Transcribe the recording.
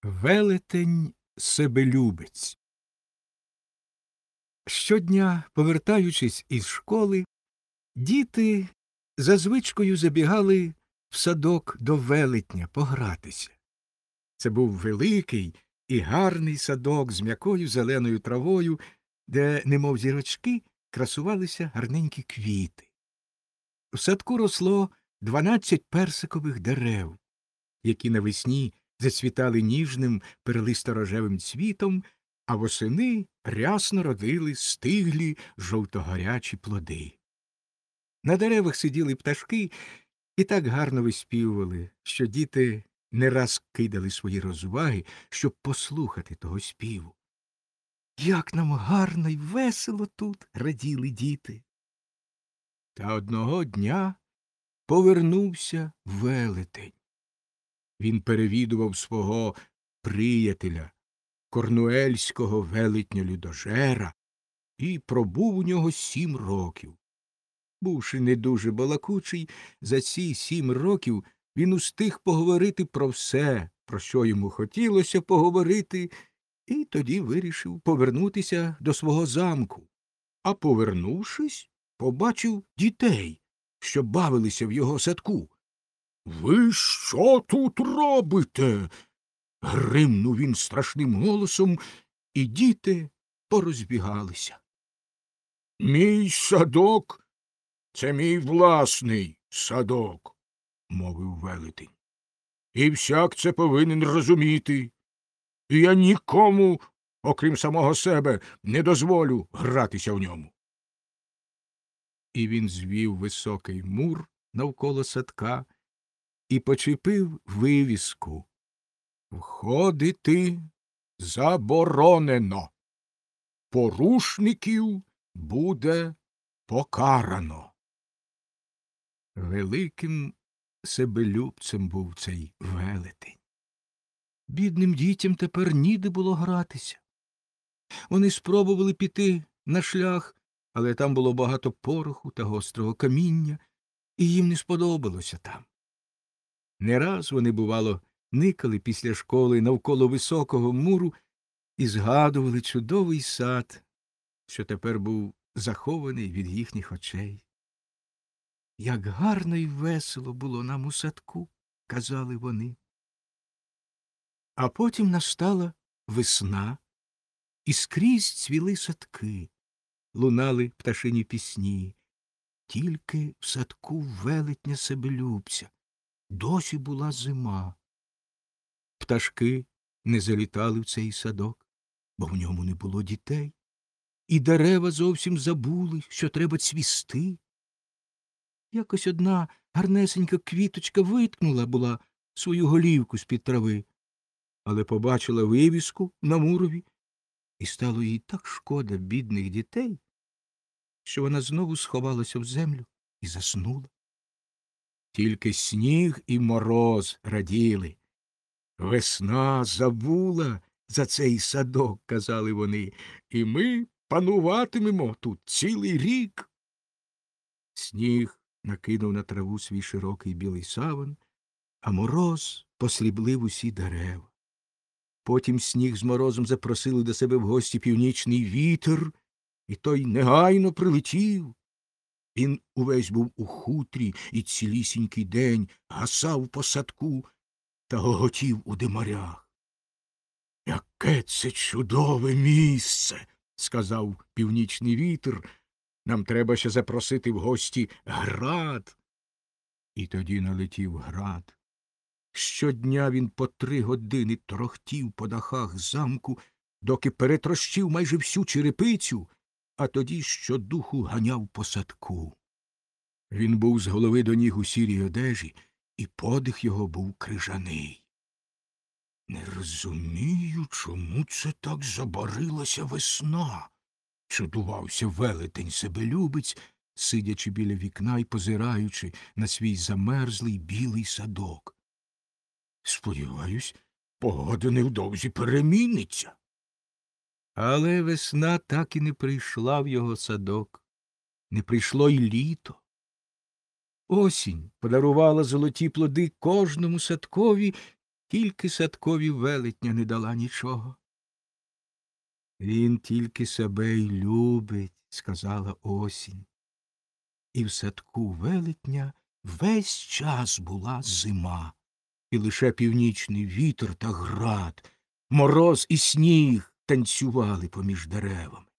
Велетень себелюбець. Щодня, повертаючись із школи, діти за звичкою забігали в садок до велетня погратися. Це був великий і гарний садок з м'якою зеленою травою, де, немов зірочки, красувалися гарненькі квіти. В садку росло 12 персикових дерев, які навесні зацвітали ніжним перелисто-рожевим цвітом, а восени рясно родили стиглі жовтогарячі плоди. На деревах сиділи пташки і так гарно виспівували, що діти не раз кидали свої розваги, щоб послухати того співу. Як нам гарно й весело тут, раділи діти. Та одного дня повернувся велетень. Він перевідував свого приятеля, корнуельського велетня-людожера, і пробув у нього 7 років. Бувши не дуже балакучий, за ці 7 років він устиг поговорити про все, про що йому хотілося поговорити, і тоді вирішив повернутися до свого замку. А повернувшись, побачив дітей, що бавилися в його садку. «Ви що тут робите?» — гримнув він страшним голосом, і діти порозбігалися. «Мій садок — це мій власний садок», — мовив велетень. «І всяк це повинен розуміти. І я нікому, окрім самого себе, не дозволю гратися в ньому». І він звів високий мур навколо садка і почепив вивіску: «Входити заборонено. Порушників буде покарано». Великим себелюбцем був цей велетень. Бідним дітям тепер ніде було гратися. Вони спробували піти на шлях, але там було багато пороху та гострого каміння, і їм не сподобалося там. Не раз вони, бувало, никали після школи навколо високого муру і згадували чудовий сад, що тепер був захований від їхніх очей. «Як гарно й весело було нам у садку», — казали вони. А потім настала весна, і скрізь цвіли садки, лунали пташині пісні. Тільки в садку велетня себелюбця досі була зима. Пташки не залітали в цей садок, бо в ньому не було дітей, і дерева зовсім забули, що треба цвісти. Якось одна гарнесенька квіточка виткнула була свою голівку з-під трави, але побачила вивіску на мурові, і стало їй так шкода бідних дітей, що вона знову сховалася в землю і заснула. Тільки сніг і мороз раділи. «Весна забула за цей садок», — казали вони, — «і ми пануватимемо тут цілий рік». Сніг накинув на траву свій широкий білий саван, а мороз посріблив усі дерева. Потім сніг з морозом запросили до себе в гості північний вітер, і той негайно прилетів. Він увесь був у хутрі і цілісінький день гасав по садку та гоготів у димарях. «Яке це чудове місце!» — сказав північний вітер. «Нам треба ще запросити в гості град». І тоді налетів град. Щодня він по 3 години торохтів по дахах замку, доки перетрощив майже всю черепицю, а тоді щодуху ганяв по садку. Він був з голови до ніг у сірій одежі, і подих його був крижаний. «Не розумію, чому це так забарилася весна», — чудувався велетень себелюбець, сидячи біля вікна і позираючи на свій замерзлий білий садок. «Сподіваюсь, погода невдовзі переміниться». Але весна так і не прийшла в його садок. Не прийшло й літо. Осінь подарувала золоті плоди кожному садкові, Тільки садкові велетня не дала нічого. Він тільки себе й любить, сказала осінь. І в садку велетня весь час була зима, і лише північний вітер та град, мороз і сніг танцювали поміж деревами.